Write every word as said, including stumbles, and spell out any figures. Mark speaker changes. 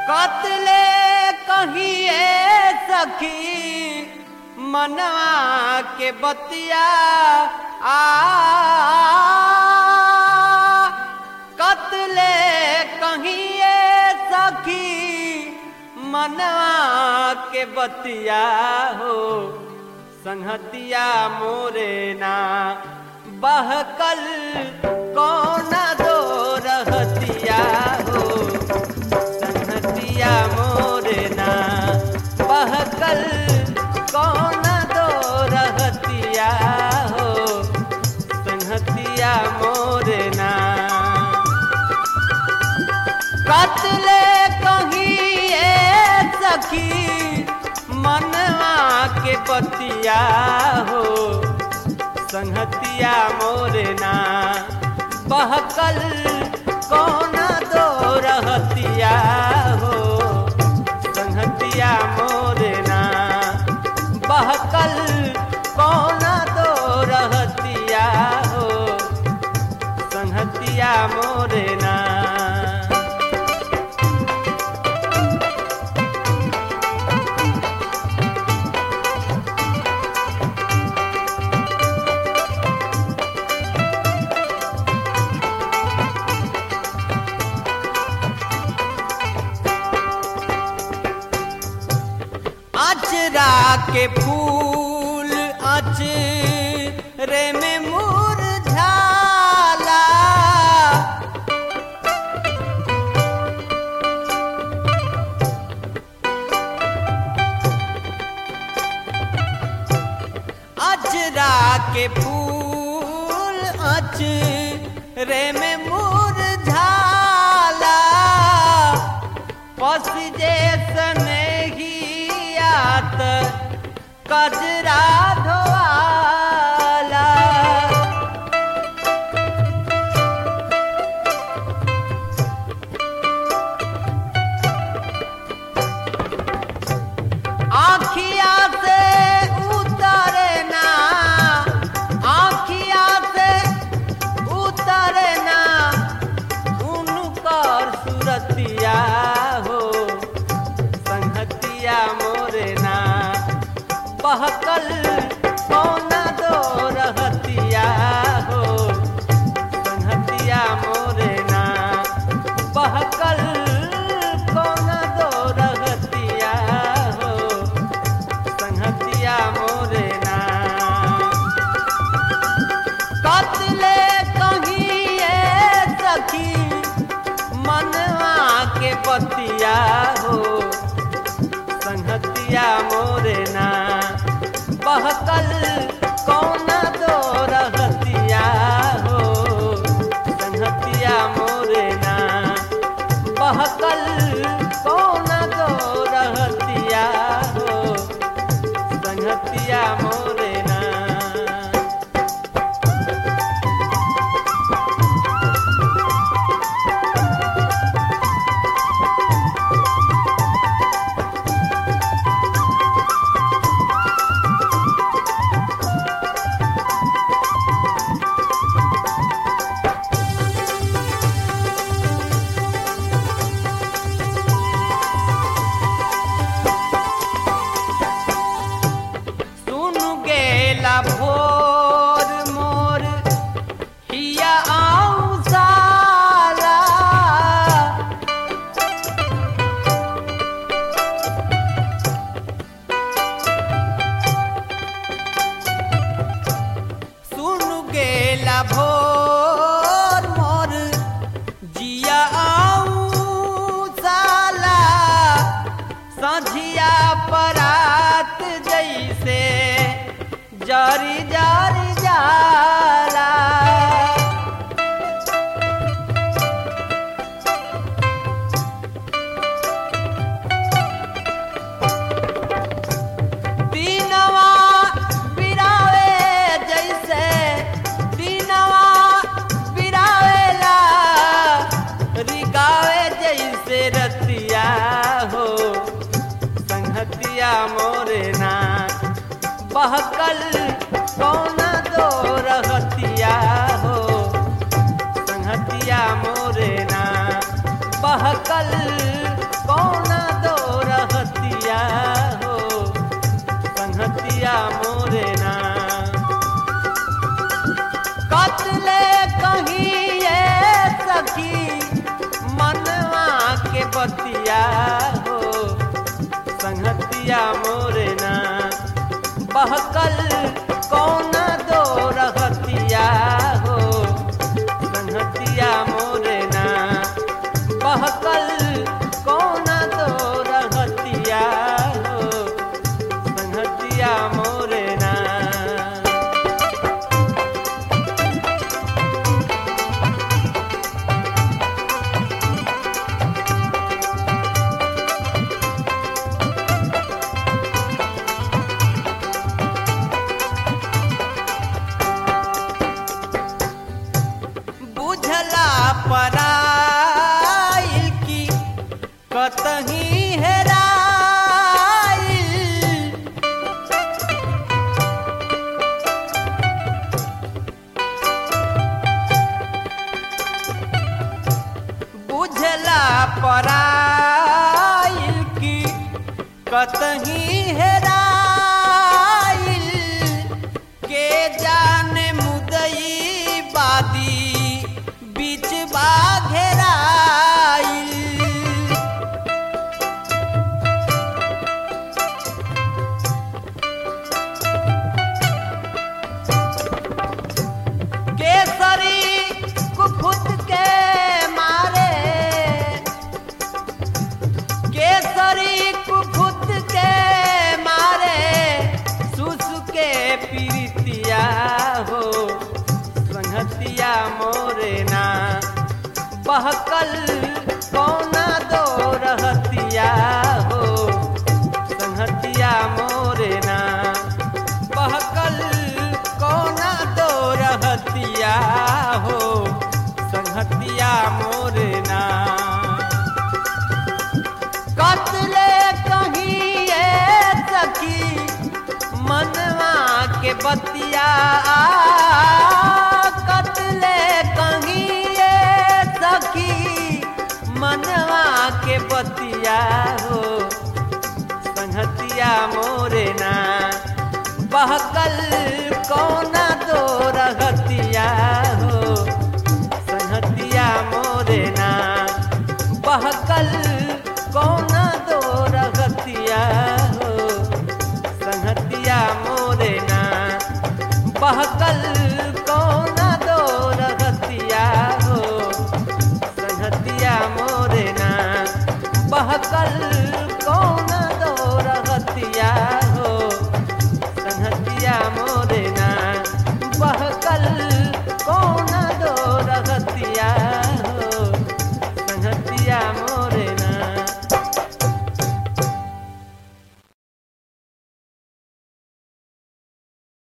Speaker 1: कतले कहिए सखी मनवा के बतिया आ कतले कहिए सखी मनवा के बतिया हो संहतिया मोरे ना बहकल कौन दो रहतिया हो संहतिया मोरे ना बहकल कौन दो रहतिया हो संहतिया मोरे ना कतले कहिए सखी मनवा के बतिया हो संहतिया मोरे ना बहकल कौन दो रहतिया हो संहतिया मोरे ना बहकल कौन दो रहतिया हो संहतिया मोरे ना अचरा के फूल अचरे में मुरझाला अचरा के फूल अचरे में मुरझाला पस जैसने कजरा धोवाला आँखिया से उतरे ना आँखिया से उतरे ना उनकर सुरतिया हो संहतिया मोरे ना बहकल कौन दो रहतिया हो संहतिया मोरे ना बहकल कौन दो रहतिया हो संहतिया मोरे ना कतले कहिए सखी मनवा के बतिया हो संहतिया मोरे ना बहकल कौन दो रहतिया हो संहतिया मोरे ना बहकल कौन दो रहतिया हो संहतिया मोरे ना भोर मोर हिया आऊं साला सुन गेला भोर मोर जिया आऊं साला संझिया परात जैसे जारी जारी जाला दीनवा बिरावे जैसे दीनवा बिरावेला रिगावे जैसे रतिया हो संहतिया मोरे ना बहकल कौन दो रहतिया हो संहतिया मोरे ना बहकल कौन दो रहतिया हो संहतिया मोरे ना कतले कहीं ये सखी मनवा के बतिया हो संहतिया मोरे ना बहकल कौन दो रहतिया हो संहतिया मोरे ना बहकल कौन दो रहतिया हो संहतिया मोरे ना बुझला पराइल की कतही हेराइल बुझला पराइल की कतही हेराइल के जाने मुदई बादी बीच बाघेराइल केसरी कुफुत के मारे केसरी कुफुत के मारे सुसुके पीरितिया हो संहतिया मोरे ना बहकल कौन दो रहतिया हो संहतिया मोरे ना बहकल कौन दो रहतिया हो संहतिया मोरे ना कतले कहीं ये सखी मनवा के बतिया कतले कहीं ये सखी मनवा के बतिया हो संहतिया मोरे ना बहकल कौन दो रहतिया हो संहतिया मोरे ना